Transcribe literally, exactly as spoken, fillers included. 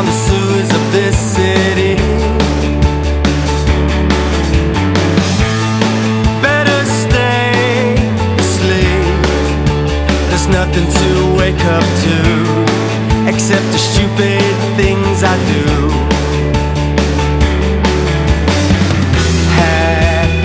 down the sewers of this city. Better stay asleep. There's nothing to wake up to except the stupid things I do.